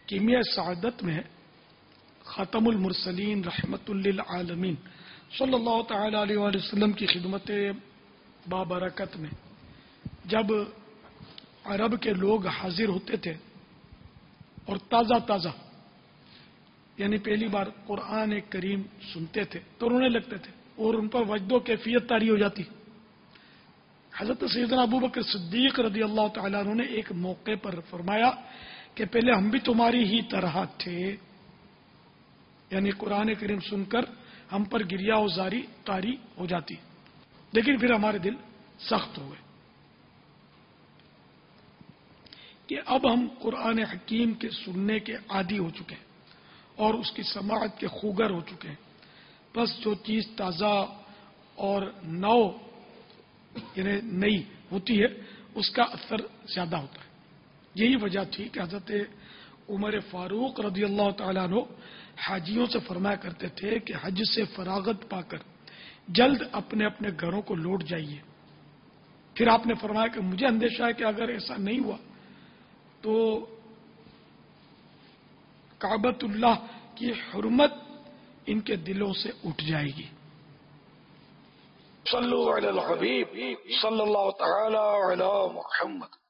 کیمیا سعادت میں خاتم المرسلین رحمت للعالمین صلی اللہ تعالی علیہ وآلہ وسلم کی خدمت بابرکت میں جب عرب کے لوگ حاضر ہوتے تھے اور تازہ تازہ یعنی پہلی بار قرآن کریم سنتے تھے تو رونے لگتے تھے اور ان پر وجد و کیفیت طاری ہو جاتی. حضرت سیدنا ابو بکر صدیق رضی اللہ تعالیٰ عنہ نے ایک موقع پر فرمایا کہ پہلے ہم بھی تمہاری ہی طرح تھے، یعنی قرآن کریم سن کر ہم پر گریا و زاری طاری ہو جاتی، لیکن پھر ہمارے دل سخت ہوئے کہ اب ہم قرآن حکیم کے سننے کے عادی ہو چکے ہیں اور اس کی سماعت کے خوگر ہو چکے ہیں. بس جو چیز تازہ اور نو یعنی نئی ہوتی ہے اس کا اثر زیادہ ہوتا ہے. یہی وجہ تھی کہ حضرت عمر فاروق رضی اللہ تعالیٰ عنہ حاجیوں سے فرمایا کرتے تھے کہ حج سے فراغت پا کر جلد اپنے اپنے گھروں کو لوٹ جائیے. پھر آپ نے فرمایا کہ مجھے اندیشہ ہے کہ اگر ایسا نہیں ہوا تو کعبۃ اللہ کی حرمت ان کے دلوں سے اٹھ جائے گی. صلو علی الحبیب صلی اللہ تعالی علی محمد.